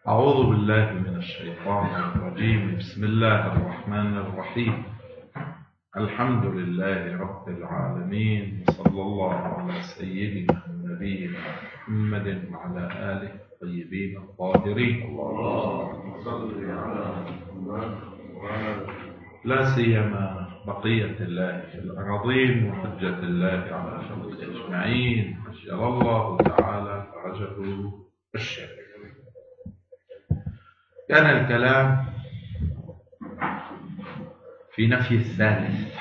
أعوذ بالله من الشيطان الرجيم. بسم الله الرحمن الرحيم. الحمد لله رب العالمين، وصلى الله على سيدنا ونبينا محمد وعلى آله الطيبين الطاهرين. اللهم صل على محمد لا سيما بقية الله في الأراضين وحجة الله على خلقه أجمعين، عجل الله تعالى فرجه الشريف. كان الكلام في نفي الثالث،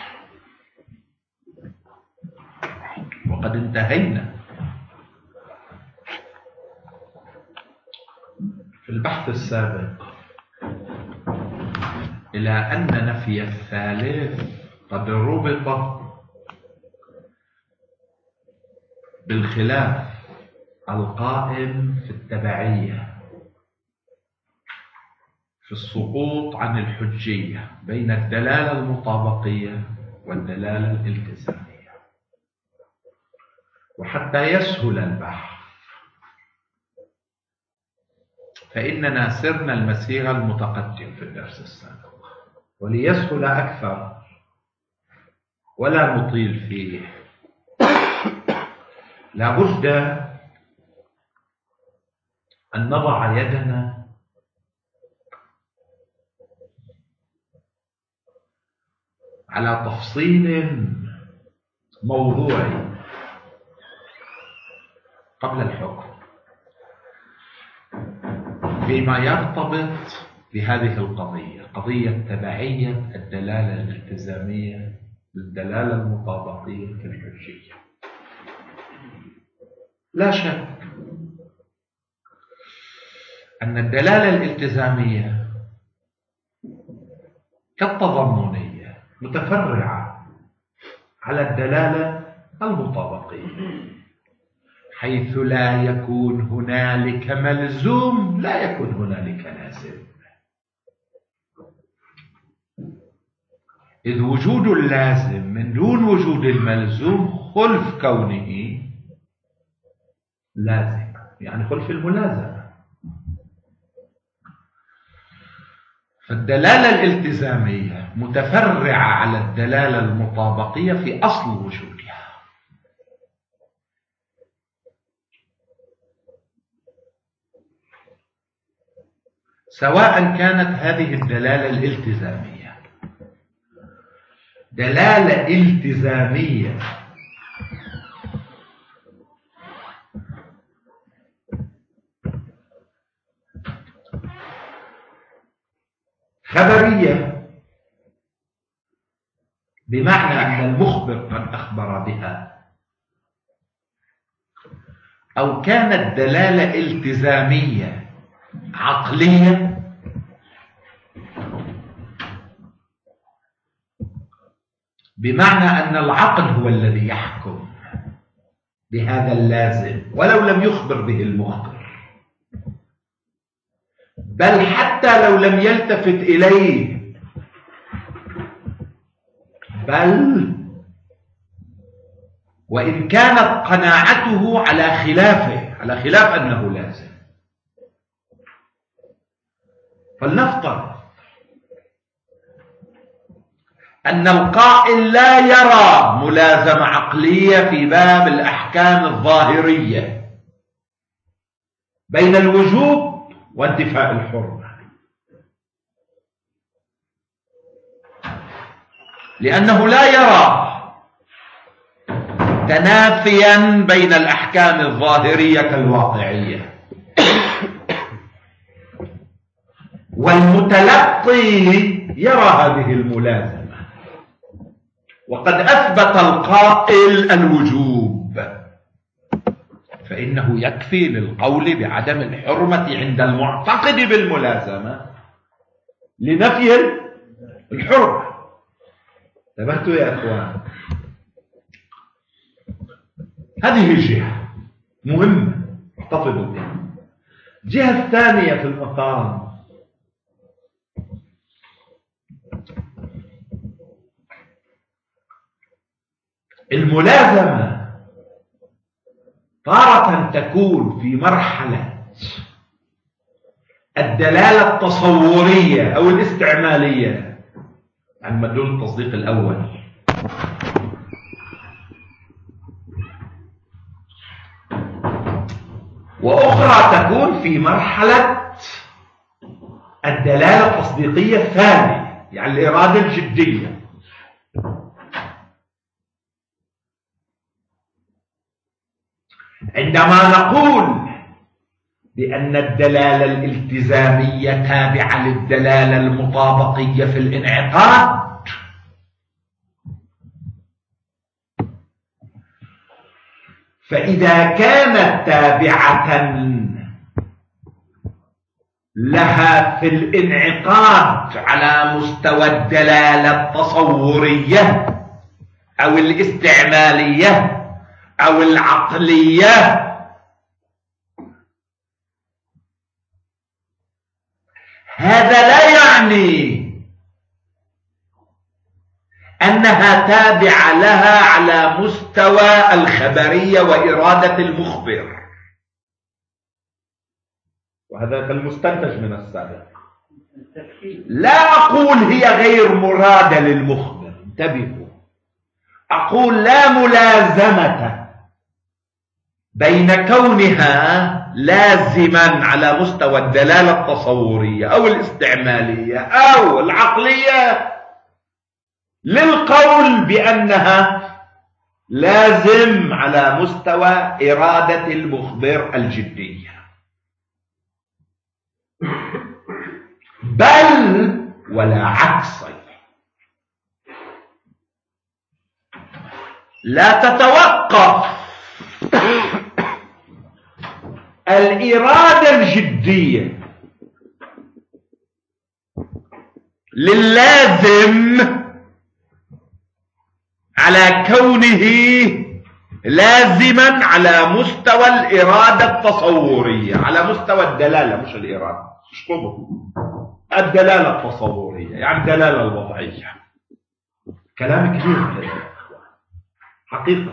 وقد انتهينا في البحث السابق إلى أن نفي الثالث قد ربط بالخلاف القائم في التبعية، في السقوط عن الحجية بين الدلالة المطابقية والدلالة الالتزامية. وحتى يسهل البحث فإننا سرنا المسير المتقدم في الدرس السابق، وليسهل أكثر ولا نطيل فيه لابد أن نضع يدنا على تفصيل موضوعي قبل الحكم فيما يرتبط بهذه القضية، قضية تبعية الدلالة الالتزامية بالدلالة المطابقية في الحجية. لا شك أن الدلالة الالتزامية كالتضمنية متفرعة على الدلالة المطابقية، حيث لا يكون هنالك ملزوم لا يكون هنالك لازم، إذ وجود اللازم من دون وجود الملزوم خلف كونه لازم، يعني خلف الملازمة. فالدلالة الالتزامية متفرعة على الدلالة المطابقية في أصل وجودها، سواء كانت هذه الدلالة الالتزامية دلالة التزامية خبرية، بمعنى أن المخبر قد أخبر بها، أو كانت دلالة التزامية عقلية، بمعنى أن العقل هو الذي يحكم بهذا اللازم ولو لم يخبر به المخبر، بل حتى لو لم يلتفت إليه، بل وإن كانت قناعته على خلافه، على خلاف أنه لازم. فلنفترض أن القائل لا يرى ملازمة عقلية في باب الأحكام الظاهرية بين الوجوب وانتفاء الحرمة، لأنه لا يرى تنافيا بين الأحكام الظاهرية كالواقعية، والمتلقي يرى هذه الملازمة، وقد أثبت القائل الوجوب، فإنه يكفي للقول بعدم الحرمة عند المعتقد بالملازمة لنفي الحرمة. انتبهتوا يا أخوان؟ هذه جهة مهمة احتفظوا بها. الجهة الثانية في المقام الملازمة تارة تكون في مرحلة الدلالة التصورية أو الاستعمالية عن مدلول التصديق الأول. وأخرى تكون في مرحلة الدلالة التصديقية الثانية، يعني الإرادة الجدية. عندما نقول بأن الدلالة الالتزامية تابعة للدلالة المطابقية في الانعقاد، فإذا كانت تابعة لها في الانعقاد على مستوى الدلالة التصورية أو الاستعمالية أو العقلية، هذا لا يعني أنها تابعة لها على مستوى الخبرية وإرادة المخبر، وهذا كالمستنتج من السابق. لا أقول هي غير مرادة للمخبر، انتبهوا، أقول لا ملازمة بين كونها لازما على مستوى الدلالة التصورية أو الاستعمالية أو العقلية للقول بأنها لازم على مستوى إرادة المخبر الجدية، بل ولا عكس. لا تتوقف الإرادة الجدية للازم على كونه لازما على مستوى الإرادة التصورية، على مستوى الدلالة مش الإرادة، مش قبض الدلالة التصورية، يعني الدلالة الوضعية. كلام كبير حقيقة.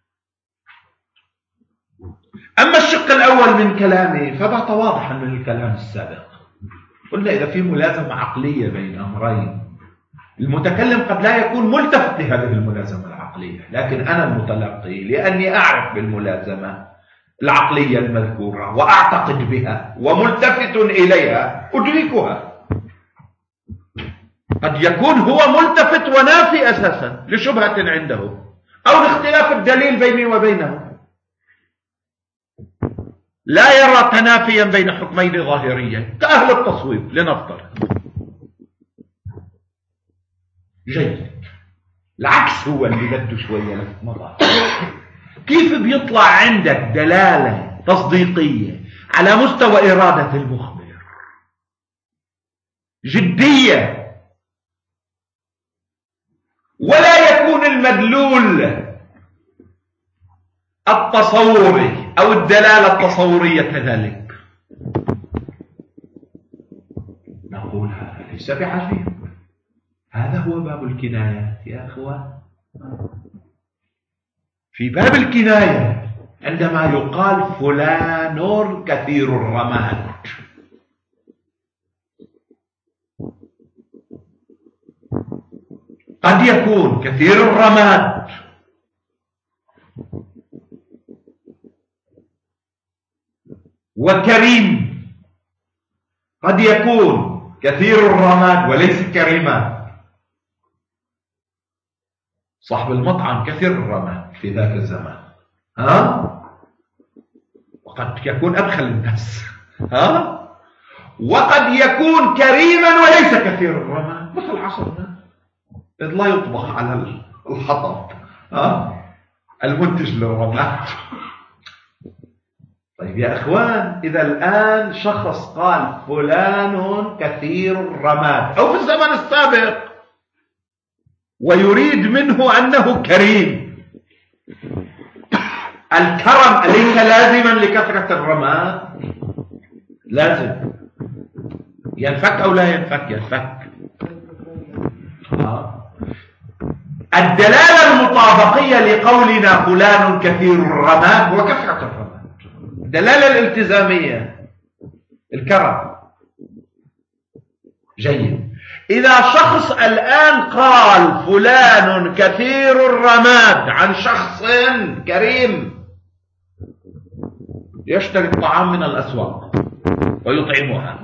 أما الشق الأول من كلامي فبات واضحا من الكلام السابق. قلنا إذا في ملازمة عقلية بين أمرين، المتكلم قد لا يكون ملتفت لهذه الملازمة العقلية، لكن أنا المتلقي لأني أعرف بالملازمة العقلية المذكورة وأعتقد بها وملتفت إليها أدركها. قد يكون هو ملتفت ونافي أساسا لشبهة عنده أو لاختلاف الدليل بيني وبينه، لا يرى تنافيا بين حكمين ظاهريين كأهل التصويب لنفترض. جيد. العكس هو اللي بده شوية لفت نظر. كيف بيطلع عندك دلالة تصديقية على مستوى إرادة المخبر جدية، ولا يكون المدلول التصوري أو الدلالة التصورية كذلك؟ نقول هذا ليس بعجيب، هذا هو باب الكنايات يا أخوان. في باب الكناية عندما يقال فلان كثير الرماد، قد يكون كثير الرماد وكريم، قد يكون كثير الرماد وليس كريما. صاحب المطعم كثير الرماد في ذاك الزمان، وقد يكون أبخل الناس، وقد يكون كريما وليس كثير الرماد، مثل عصرنا إذ لا يطبخ على الحطب المنتج للرماد. طيب يا أخوان، إذا الآن شخص قال فلان كثير الرماد أو في الزمن السابق ويريد منه أنه كريم، الكرم أليس لازما لكثرة الرماد؟ لازم. ينفك أو لا ينفك؟ ينفك. الدلالة المطابقية لقولنا فلان كثير الرماد وكثرة الرماد، الدلالة الالتزامية الكرم، جيد. إذا شخص الآن قال فلان كثير الرماد عن شخص كريم يشتري الطعام من الأسواق ويطعمها،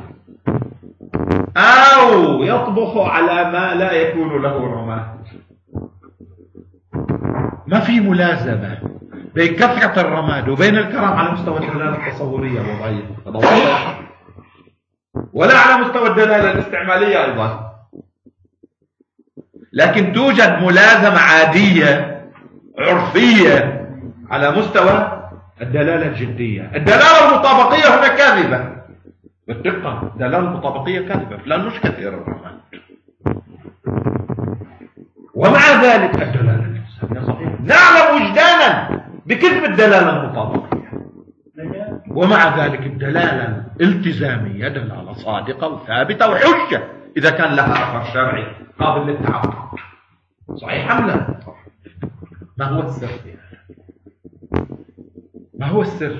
أو يطبخ على ما لا يكون له رماد، ما في ملازمة بين كثرة الرماد وبين الكرم على مستوى الدلالة التصورية وضعيف، ولا على مستوى الدلالة الاستعمالية أيضا. لكن توجد ملازمة عادية عرفية على مستوى الدلالة الجدية. الدلالة المطابقية هنا كاذبة بالدقة، الدلالة المطابقية كاذبة، فلان مش كثير الرماد، ومع ذلك الدلالة الإلزامية صحيحة. نعلم وجدانا بكذب الدلالة المطابقية، ومع ذلك الدلالة الالتزامية دلالة صادقة وثابتة وحجة إذا كان لها أثر شرعي قابل للتعبد. صحيح أم لا؟ ما هو السر؟ ما هو السر؟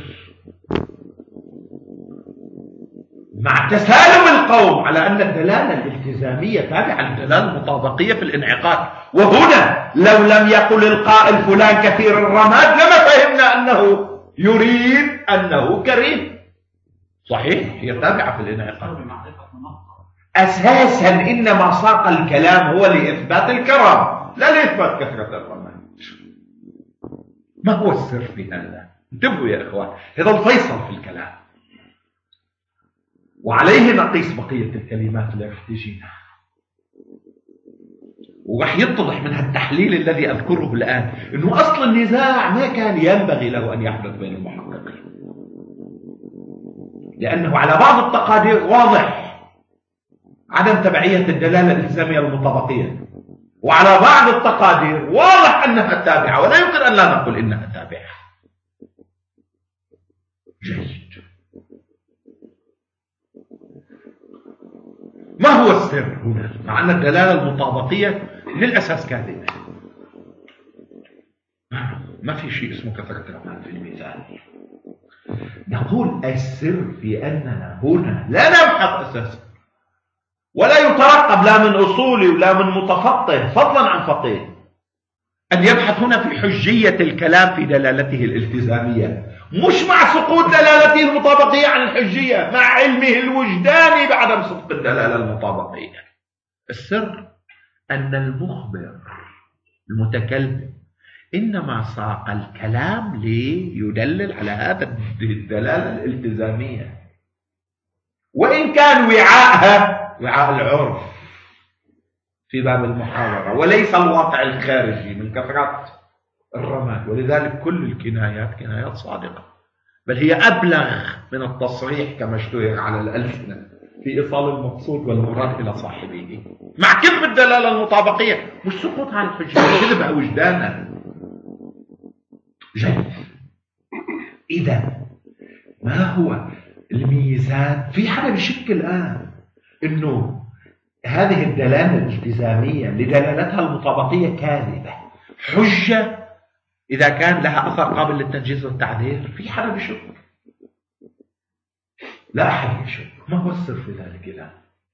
مع تسالم القوم على أن الدلالة الالتزامية تابعة للدلالة المطابقية في الانعقاد، وهنا لو لم يقل القائل فلان كثير الرماد لما فهمنا أنه يريد أنه كريم. صحيح، هي تابعة في الانعقاد. أساسا إنما ساق الكلام هو لإثبات الكرم لا لإثبات كثرة الرماد. ما هو السر في هذا؟ انتبهوا يا إخوان، هذا الفيصل في الكلام، وعليه نقيس بقية الكلمات اللي رح تجينا، ورح يتضح من التحليل الذي أذكره الآن أنه أصل النزاع ما كان ينبغي له أن يحدث بين المحققين، لأنه على بعض التقادير واضح عدم تبعية الدلالة الإلزامية المطابقية، وعلى بعض التقادير واضح أنها تابعة، ولا يمكن أن لا نقول إنها تابعة. جيد. ما هو السر هنا؟ مع أن الدلالة المطابقية للأساس كاذبة، ما في شيء اسمه كثرة الرماد في الميزان. نقول السر في أننا هنا لا نبحث أساسا، ولا يترقب لا من أصولي ولا من متفقه فضلا عن فقيه أن يبحث هنا في حجية الكلام في دلالته الالتزامية، مش مع سقوط دلالته المطابقية عن الحجية، مع علمه الوجداني بعدم صدق الدلالة المطابقية. السر أن المخبر المتكلم إنما ساق الكلام ليدلل على هذا الدلالة الالتزامية، وإن كان وعاءها وعاء العرف في باب المحاورة وليس الواقع الخارجي من كثرة الرماد. ولذلك كل الكنايات كنايات صادقة، بل هي أبلغ من التصريح كما اشتهر على الألسنة في إيصال المقصود والمراد إلى صاحبه، مع كذب الدلالة المطابقية، مش سقوط عن الحجة، كذب وجدانا. جيد. إذا ما هو الميزان؟ في حدا بشك الآن إنه هذه الدلالة الالتزامية لدلالتها المطابقية كاذبة حجة إذا كان لها أثر قابل للتنجيز والتعذير؟ في حدا بشك؟ لا أحد يشك. ما هو السر في ذلك الآن؟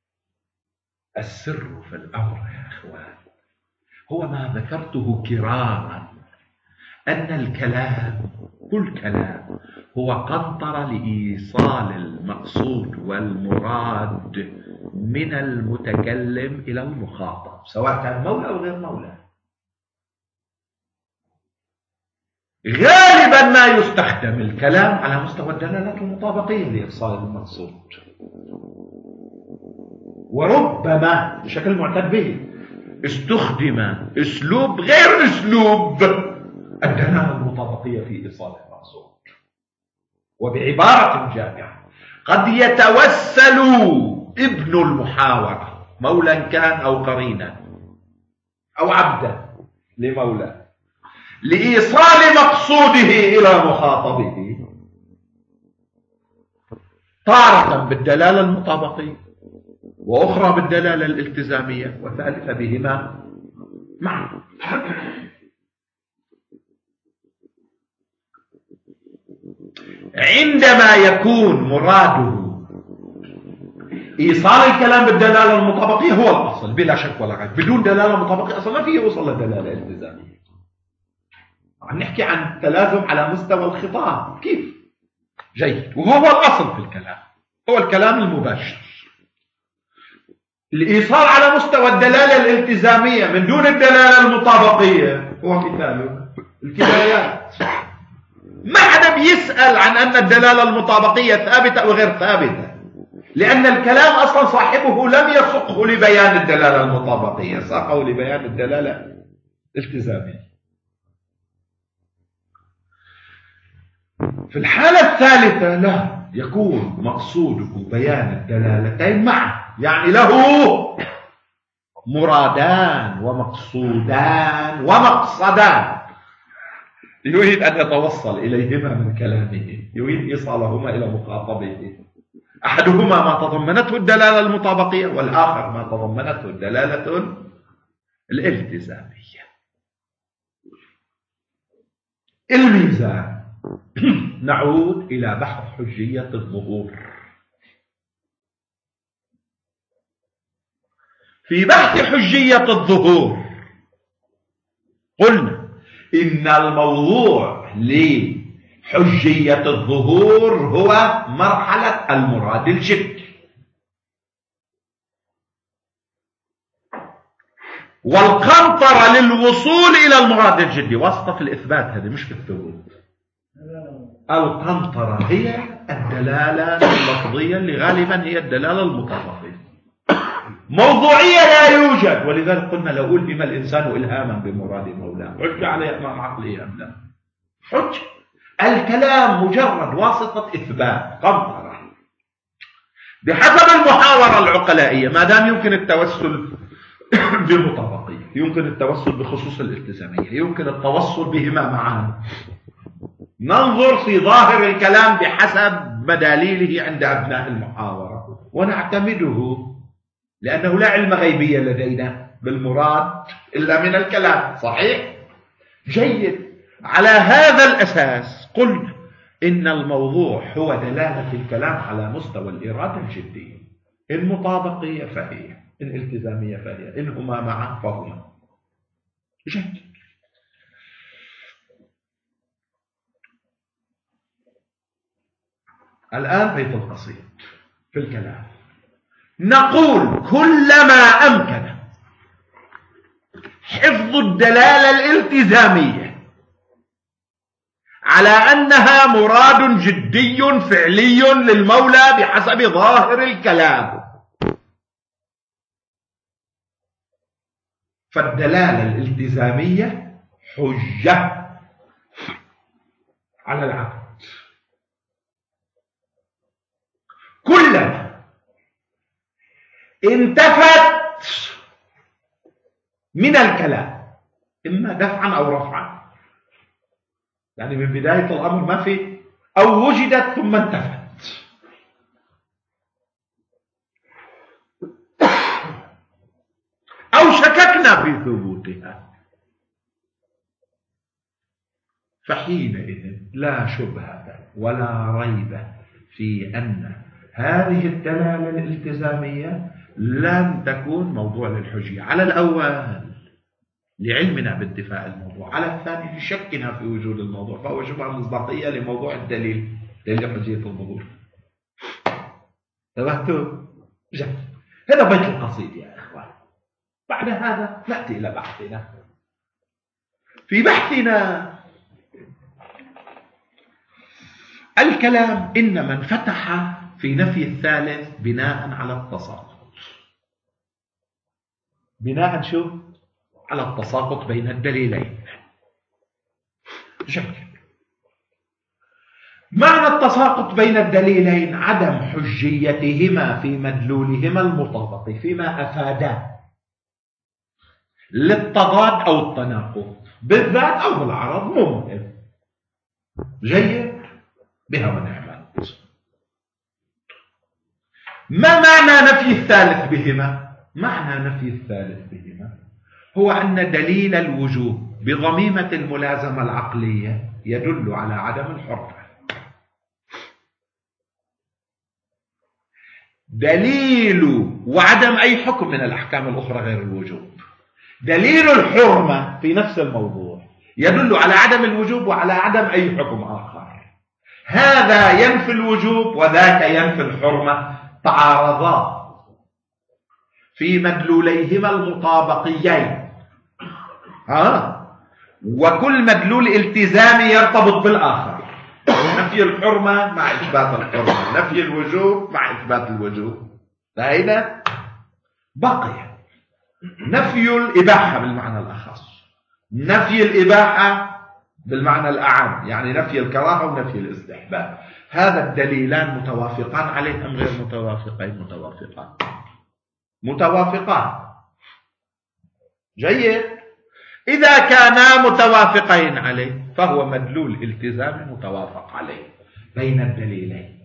السر في الأمر يا أخوان هو ما ذكرته كراما، أن الكلام كل كلام هو قنطرة لإيصال المقصود والمراد من المتكلم إلى المخاطب، سواء كان مولى أو غير مولى. غالبا ما يستخدم الكلام على مستوى الدلالات المطابقية لإيصال المقصود، وربما بشكل معتد به استخدم أسلوب غير أسلوب الدلالة المطابقية في إيصال المقصود. وبعبارة جامعة قد يتوسل ابن المحاورة مولا كان أو قرينا أو عبدا لمولاه لإيصال مقصوده إلى مخاطبه، تارة بالدلالة المطابقية، وأخرى بالدلالة الالتزامية، وثالثة بهما معا. عندما يكون مراده إيصال الكلام بالدلالة المطابقية هو الأصل بلا شك ولا ريب. بدون دلالة مطابقية أصلا ما فيه يوصل لدلالة التزامية. عم نحكي عن تلازم على مستوى الخطاب. كيف؟ جيد. وهو الأصل في الكلام، هو الكلام المباشر. الإيصال على مستوى الدلالة الالتزامية من دون الدلالة المطابقية هو مثاله الكنايات. ما حدا بيسأل عن أن الدلالة المطابقية ثابتة أو غير ثابتة، لأن الكلام أصلا صاحبه لم يسقه لبيان الدلالة المطابقية، ساقه لبيان الدلالة الالتزامية. في الحالة الثالثة لا يكون مقصوده بيان الدلالتين معا، يعني له مرادان ومقصودان ومقصدان يريد أن يتوصل إليهما من كلامه، يريد إيصالهما إلى مخاطبه. أحدهما ما تضمنته الدلالة المطابقية، والآخر ما تضمنته الدلالة الالتزامية. الميزان نعود إلى بحث حجية الظهور. في بحث حجية الظهور قلنا إن الموضوع لحجية الظهور هو مرحلة المراد الجدي، والقنطرة للوصول إلى المراد الجدي واسطة في الإثبات، هذه مش في الثبوت. القنطرة هي الدلالة اللفظية اللي غالبا هي الدلالة المطابقية. موضوعية لا يوجد، ولذلك قلنا لو ألهم الإنسان إلهاما بمراد مولاه حج عليه أمام عقله أم لا؟ حج. الكلام مجرد واسطة إثبات، قنطرة بحسب المحاورة العقلائية. ما دام يمكن التوسل بمطابقية، يمكن التوسل بخصوص الالتزامية، يمكن التوصل بهما معا، ننظر في ظاهر الكلام بحسب مداليله عند أبناء المحاورة ونعتمده، لأنه لا علم غيبية لدينا بالمراد إلا من الكلام. صحيح؟ جيد. على هذا الأساس قلنا إن الموضوع هو دلالة الكلام على مستوى الإرادة الجدية، إن مطابقية فهي، إن التزامية فهي، إن هما معا فهما. جيد. الآن بيت القصيد في الكلام نقول كلما أمكن حفظ الدلالة الالتزامية على أنها مراد جدي فعلي للمولى بحسب ظاهر الكلام، فالدلالة الالتزامية حجة على العقل. كلما انتفت من الكلام إما دفعا أو رفعا، يعني من بداية الأمر ما في، أو وجدت ثم انتفت، أو شككنا في ثبوتها، فحينئذ لا شبهة ولا ريب في أن هذه الدلالة الالتزامية لن تكون موضوع للحجية. على الأول لعلمنا بانتفاء الموضوع، على الثاني لشكنا في وجود الموضوع، فهو شبهة مصداقية لموضوع الدليل، دليل حجية الظهور. انتبهتوا؟ جد. هذا بيت القصيد يا إخوان. بعد هذا نأتي إلى بحثنا. في بحثنا الكلام إنما انفتح في نفي الثالث بناء على التساقط. بناء شو؟ على التساقط بين الدليلين. جميل. معنى التساقط بين الدليلين عدم حجيتهما في مدلولهما المطابق فيما أفادا للتضاد أو التناقض بالذات أو بالعرض، مو مهم. جيد. بها ونعمت. ما معنى نفي الثالث بهما؟ معنى نفي الثالث بهما هو أن دليل الوجوب بضميمة الملازمة العقلية يدل على عدم الحرمة. دليل وعدم أي حكم من الأحكام الأخرى غير الوجوب. دليل الحرمة في نفس الموضوع يدل على عدم الوجوب وعلى عدم أي حكم آخر. هذا ينفي الوجوب وذاك ينفي الحرمة، تعارضا في مدلوليهما المطابقيين. وكل مدلول التزامي يرتبط بالآخر. نفي الحرمة مع إثبات الحرمة، نفي الوجوب مع إثبات الوجوب. فهنا بقي نفي الإباحة بالمعنى الأخص، نفي الإباحة بالمعنى الأعم، يعني نفي الكراهة ونفي الاستحباب. هذا الدليلان متوافقان عليه أم غير متوافقين؟ متوافقان. جيد. إذا كانا متوافقين عليه فهو مدلول التزام متوافق عليه بين الدليلين.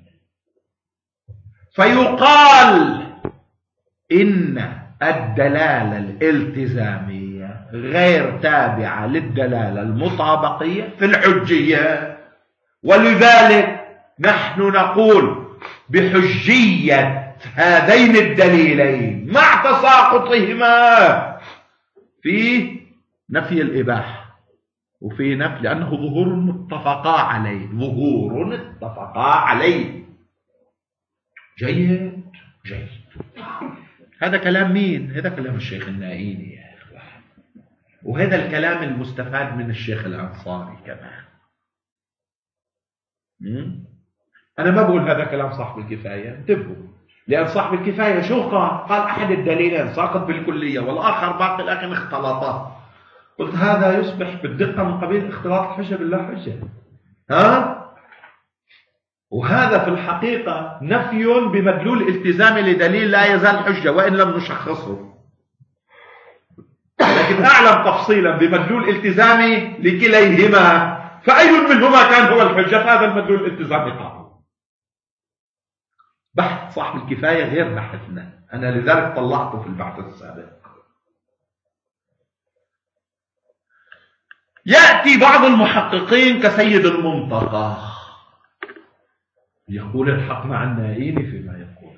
فيقال إن الدلالة الالتزامية غير تابعة للدلالة المطابقية في الحجية، ولذلك نحن نقول بحجية هذين الدليلين مع تساقطهما في نفي الإباحة وفي نفي، لأنه ظهور اتفقا عليه. جيد. هذا كلام مين؟ هذا كلام الشيخ النائيني يا إخوان، وهذا الكلام المستفاد من الشيخ الأنصاري كمان. أنا ما بقول هذا كلام صاحب الكفاية، انتبهوا، لأن صاحب الكفاية شو قال أحد الدليلين ساقط بالكلية والآخر باقي، لكن اختلطا. قلت هذا يصبح بالدقة من قبيل اختلاط الحجة باللا حجة. وهذا في الحقيقة نفي بمدلول التزام لدليل لا يزال حجة وإن لم نشخصه، لكن أعلم تفصيلا بمدلول التزامي لكليهما، فأي منهما كان هو الحجة؟ هذا المدلول الالتزامي قام. بحث صاحب الكفاية غير بحثنا، أنا لذلك طلعته في البحث السابق. يأتي بعض المحققين كسيد المنطقة يقول الحق مع النائيني فيما يقول.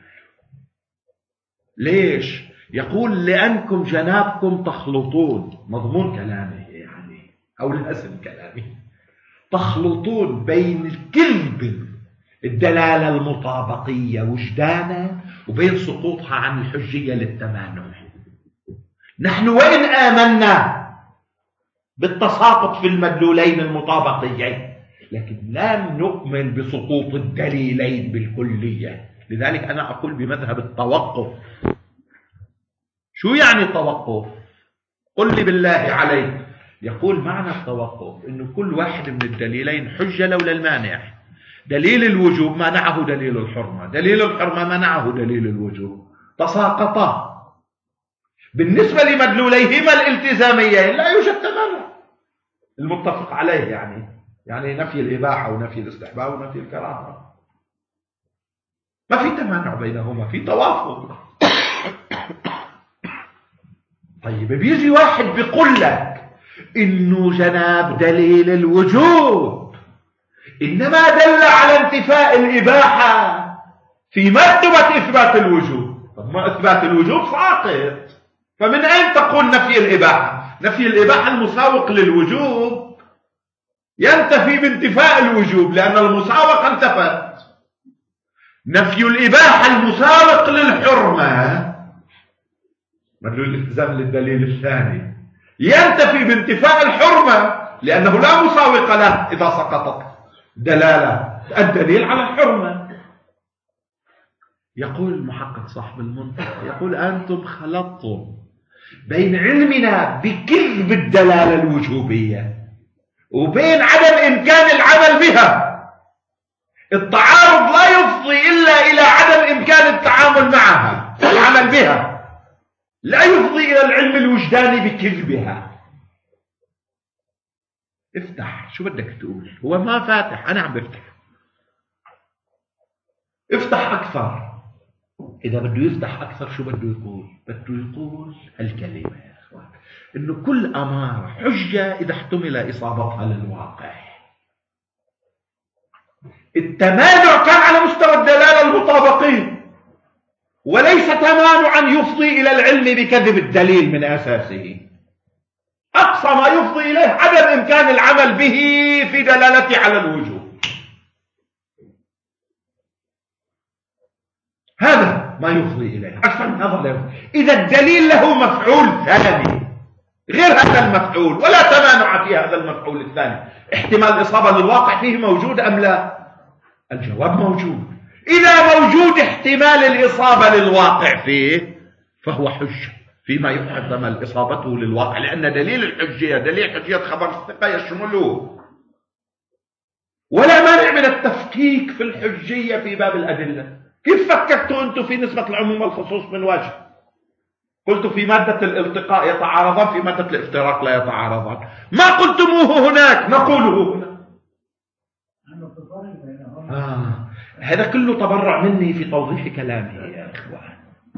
ليش؟ يقول لأنكم جنابكم تخلطون، مضمون كلامه يعني أو الأسم كلامه، تخلطون بين الكذب الدلالة المطابقية وجدانا وبين سقوطها عن الحجية للتمانع. نحن وإن آمنا بالتساقط في المدلولين المطابقيين، لكن لا نؤمن بسقوط الدليلين بالكلية. لذلك أنا أقول بمذهب التوقف. شو يعني توقف؟ قل لي بالله عليك. يقول معنى التوقف إنه كل واحد من الدليلين حجة لولا المانع. دليل الوجوب منعه دليل الحرمة، دليل الحرمة منعه دليل الوجوب، تساقطا. بالنسبة لمدلوليهما الالتزاميين لا يوجد تمانع المتفق عليه، يعني نفي الإباحة ونفي الاستحباب ونفي الكراهة، ما في تمانع بينهما، في توافق. طيب بيجي واحد بيقول لك إنه جناب دليل الوجوب إنما دل على انتفاء الإباحة في مرتبة إثبات الوجوب. طب ما إثبات الوجوب ساقط، فمن أين تقول نفي الإباحة؟ نفي الإباحة المساوق للوجوب ينتفي بانتفاء الوجوب لأن المساوقة انتفت. نفي الإباحة المساوق للحرمة مدلول الالتزام للدليل الثاني ينتفي بانتفاء الحرمة لأنه لا مساوق له إذا سقطت دلالة الدليل على الحرمة. يقول المحقق صاحب المنطق، يقول أنتم خلطتم بين علمنا بكذب الدلالة الوجوبية وبين عدم إمكان العمل بها. التعارض لا يفضي إلا إلى عدم إمكان التعامل معها والعمل بها، لا يفضي إلى العلم الوجداني بكذبها. افتح، شو بدك تقول؟ هو ما فاتح، أنا عم بفتح. افتح أكثر. إذا بده يفتح أكثر شو بده يقول؟ بده يقول هالكلمة يا أخوان، إنه كل أمارة حجة إذا احتمل إصابتها للواقع. التمانع كان على مستوى الدلالة المطابقين، تمانعا يفضي إلى العلم بكذب الدليل من أساسه. أقصى ما يفضي إليه عدم إمكان العمل به في دلالته على الوجوب. هذا ما يفضي إليه أكثر من هذا. إذا الدليل له مفعول ثاني غير هذا المفعول ولا تمانع في هذا المفعول الثاني، احتمال الإصابة للواقع فيه موجود أم لا؟ الجواب موجود. إذا موجود احتمال الإصابة للواقع فيه فهو حجة فيما يحتمل إصابته للواقع، لأن دليل الحجية دليل حجية خبر الثقة يشمله. ولا مانع من التفكيك في الحجية في باب الأدلة. كيف فككتوا أنتم في نسبة العموم والخصوص من وجه؟ قلت في مادة الالتقاء يتعارضان، في مادة الافتراق لا يتعارضان. ما قلتموه هناك نقوله هنا. هذا كله تبرع مني في توضيح كلامي يا إخوان.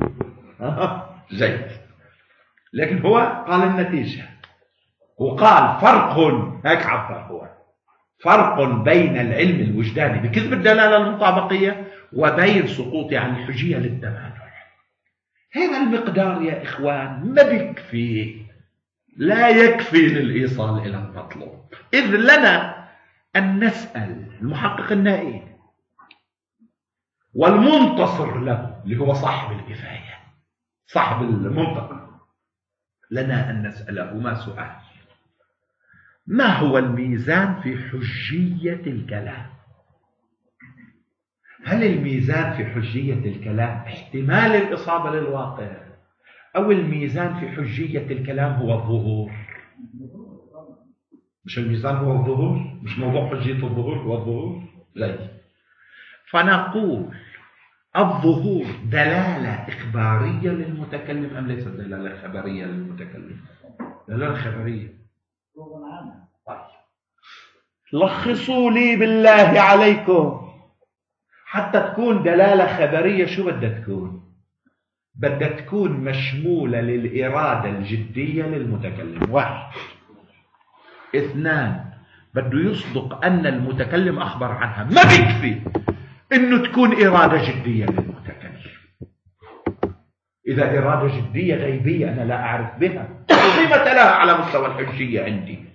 جيد. لكن هو قال النتيجة، وقال فرق، هيك عبر هو، فرق بين العلم الوجداني بكذب الدلالة المطابقية وبين سقوط عن الحجية للتمانع. هذا المقدار يا إخوان ما بيكفي، لا يكفي للإيصال إلى المطلوب. إذ لنا أن نسأل المحقق النائي والمنتصر له اللي هو صاحب الكفاية صاحب المنطقة، لنا أن نسألهما سؤال: ما هو الميزان في حجية الكلام؟ هل الميزان في حجية الكلام احتمال الإصابة للواقع، أو الميزان في حجية الكلام هو الظهور؟ مش الميزان هو الظهور؟ مش موضوع حجية الظهور هو الظهور؟ لا. فنقول الظهور دلالة إخبارية للمتكلم أم ليست دلالة خبرية للمتكلم؟ دلالة خبرية. طيب لخصوا لي بالله عليكم حتى تكون دلالة خبرية شو بدها تكون؟ بدها تكون مشمولة للإرادة الجدية للمتكلم. 1. 2. بده يصدق أن المتكلم أخبر عنها. ما بيكفي إنه تكون إرادة جدية للمتكلم. إذا إرادة جدية غيبية أنا لا أعرف بها قيمة لها على مستوى الحجية عندي.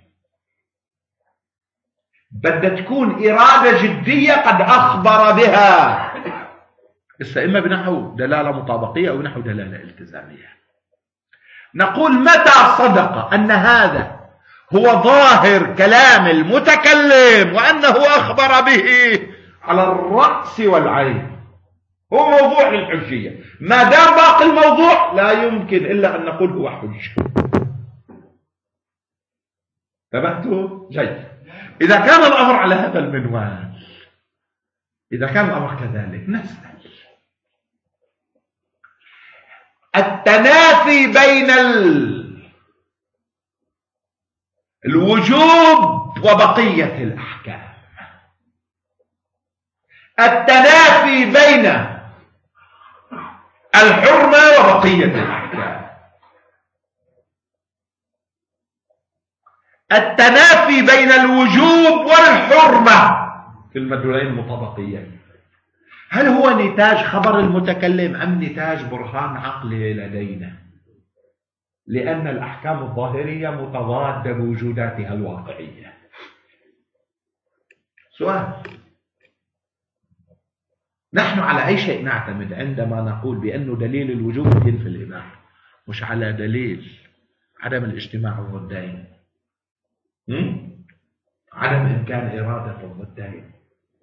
بدها تكون إرادة جدية قد أخبر بها، إما بنحو دلالة مطابقية أو بنحو دلالة التزامية. نقول متى صدق أن هذا هو ظاهر كلام المتكلم وأنه أخبر به على الرأس والعين، هو موضوع للحجية. ما دام باقي الموضوع لا يمكن إلا أن نقول هو حجة. تبهتوا؟ جيد. إذا كان الأمر على هذا المنوال، إذا كان الأمر كذلك، نسأل التنافي بين الوجوب وبقية الأحكام، التنافي بين الحرمة وبقية الأحكام، التنافي بين الوجوب والحرمة في المدلولين المطابقيين. هل هو نتاج خبر المتكلم أم نتاج برهان عقلي لدينا؟ لأن الأحكام الظاهرية متضادة بوجوداتها الواقعية. سؤال: نحن على أي شيء نعتمد عندما نقول بأنه دليل الوجوب ينفي الإباحة؟ مش على دليل عدم الاجتماع الضدين، عدم إمكان إرادة الضدين.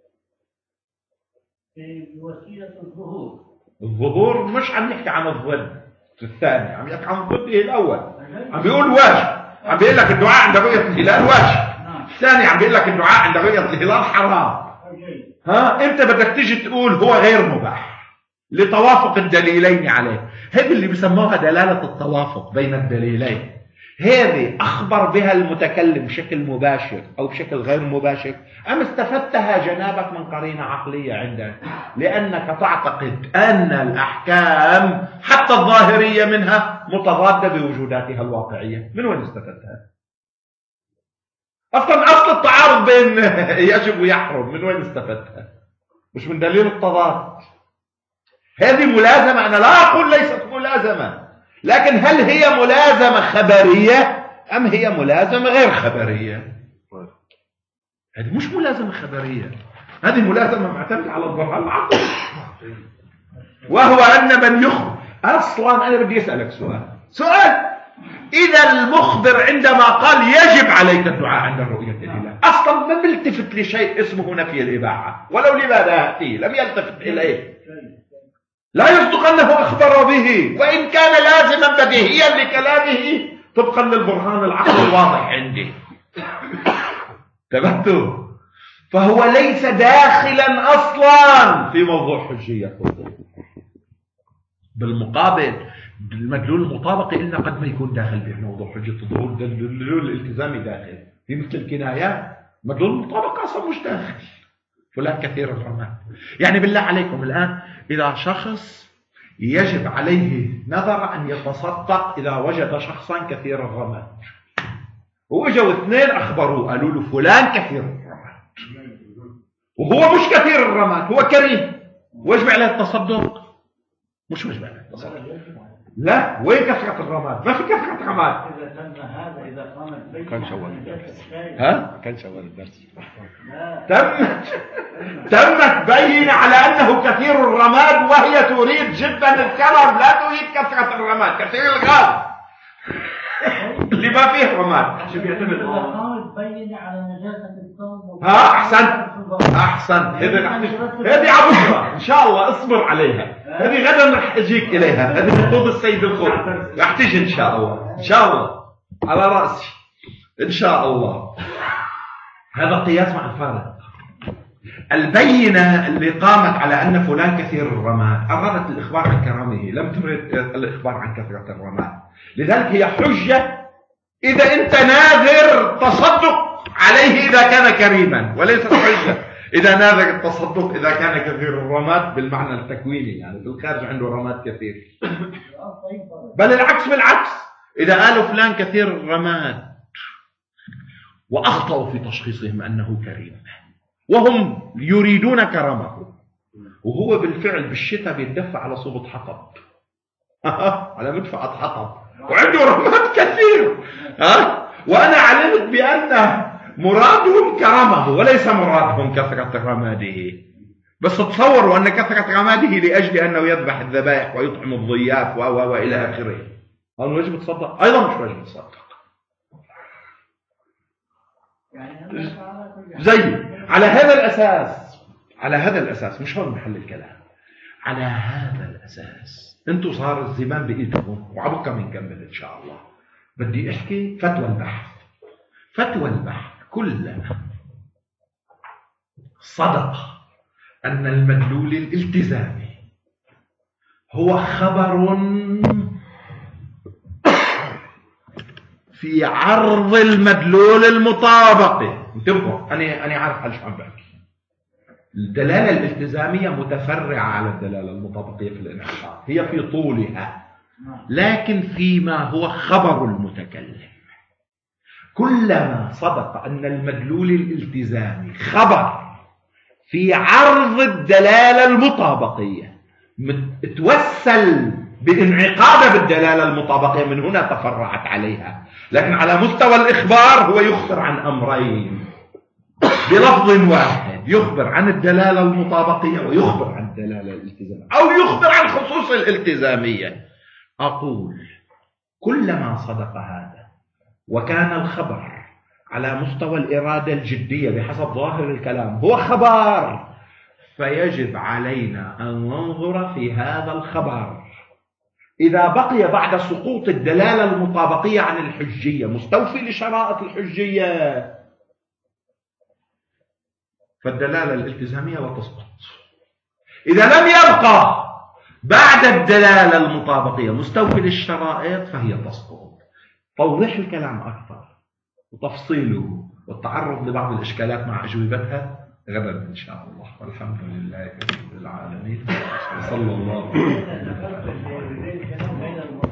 بوسيلة الظهور. الظهور مش عم نحكي عن الضد الثاني، عم يحكي عن ضده الأول. عم بيقول واجب، عم بيقول لك الدعاء عند رؤية الهلال واجب. الثاني عم بيقول لك الدعاء عند رؤية الهلال حرام. أنت بدك تيجي تقول هو غير مباح لتوافق الدليلين عليه. هذه اللي بسموها دلالة التوافق بين الدليلين. هذه أخبر بها المتكلم بشكل مباشر أو بشكل غير مباشر، أم استفدتها جنابك من قرينة عقلية عندك لأنك تعتقد أن الأحكام حتى الظاهرية منها متضادة بوجوداتها الواقعية؟ من وين استفدتها؟ أصل التعارض بين يجب ويحرم من وين استفدتها؟ مش من دليل التضاد. هذه ملازمة، أنا لا أقول ليست ملازمة، لكن هل هي ملازمة خبرية أم هي ملازمة غير خبرية؟ هذه مش ملازمة خبرية، هذه ملازمة معتمدة على البرهان العقلي. وهو أن من يخبر أصلا، أنا بدي أسألك سؤال، إذا المخبر عندما قال يجب عليك الدعاء عند رؤية الهلال، أصلا ما بيلتفت لشيء اسمه نفي الإباحة، ولو لماذا يأتي لم يلتفت إليه، لا يصدق أنه أخبر به، وإن كان لازما بديهيا لكلامه طبقا للبرهان العقلي الواضح عندي. تبهتوا؟ فهو ليس داخلا أصلا في موضوع حجية. بالمقابل المدلول المطابقي إلا قد ما يكون داخل في موضوع حجة الظهور، الدلول الالتزامي داخل في مثل الكنايات، مدلول المطابقة أصلا مش داخل. فلان كثير الرماد، يعني بالله عليكم الآن إذا شخص يجب عليه نظر أن يتصدق إذا وجد شخصا كثير الرماد، وإجوا اثنين أخبروه قالوا له فلان كثير الرماد وهو مش كثير الرماد، هو كريم، ويجب عليه التصدق؟ مش وجب عليه التصدق. لا، وين كثرة الرماد؟ ما في كثرة رماد. إذا تم هذا، إذا قامت بيت كان شوال الدرس. ها؟ كان شوال الدرس. تمت بين على أنه كثير الرماد، وهي تريد جدا الكلام، لا تريد كثرة الرماد، كثير الغاز اللي ما فيه رماد. شو بيعتمد؟ إذا قامت بين على نجاسة الثوب. أحسن. هذه عبشرة إن شاء الله، اصبر عليها، هذه غدا رح أجيك إليها، هذه خطوط السيد الخط رح تيجي إن شاء الله، إن شاء الله على رأسي إن شاء الله. هذا قياس مع الفارق. البينة اللي قامت على أن فلان كثير الرماد أرادت الإخبار عن كرامه، لم ترد الإخبار عن كثرة الرماد، لذلك هي حجة إذا أنت ناذر تصدق عليه إذا كان كريما، وليست حجة إذا ناذر التصدق إذا كان كثير الرماد بالمعنى التكويني، يعني في الخارج عنده رماد كثير. بل العكس بالعكس، إذا قالوا فلان كثير الرماد وأخطأوا في تشخيصهم أنه كريم وهم يريدون كرمه، وهو بالفعل بالشتاء بيتدفع على صوبة حطب على مدفعة حطب وعنده رماد كثير، وأنا علمت بأن مرادهم كرمه وليس مرادهم كثرة رماده، بس تصوروا أن كثرة رماده لأجل أنه يذبح الذبائح ويطعم الضياف وإلى آخره. هل واجب تصدق؟ أيضا مش واجب تصدق. زي على هذا الأساس مش هون محل الكلام، على هذا الأساس انتوا صار الزمام بإيدكم وعبقى بنكمل إن شاء الله. بدي أحكي فتوى البحث كلما صدق أن المدلول الالتزامي هو خبر في عرض المدلول المطابقي. انتبهوا، أنا عارف على شو عم بحكي. الدلالة الالتزامية متفرعة على الدلالة المطابقية في الانحصار، هي في طولها، لكن فيما هو خبر المتكلم كلما صدق أن المدلول الالتزامي خبر في عرض الدلالة المطابقية توسل بانعقاد بالدلالة المطابقية، من هنا تفرعت عليها، لكن على مستوى الإخبار هو يخبر عن أمرين بلفظ واحد، يخبر عن الدلالة المطابقية ويخبر عن الدلالة الالتزامية، أو يخبر عن خصوص الالتزامية. أقول كلما صدق هذا وكان الخبر على مستوى الإرادة الجدية بحسب ظاهر الكلام هو خبر، فيجب علينا أن ننظر في هذا الخبر إذا بقي بعد سقوط الدلالة المطابقية عن الحجية مستوفي لشرائط الحجية، فالدلالة الالتزامية وتسقط. إذا لم يبقى بعد الدلالة المطابقية مستوفي للشرائط فهي تسقط. توضيح الكلام أكثر وتفصيله والتعرض لبعض الإشكالات مع أجوبتها غدا إن شاء الله، والحمد لله رب العالمين، صلى الله عليه وسلم.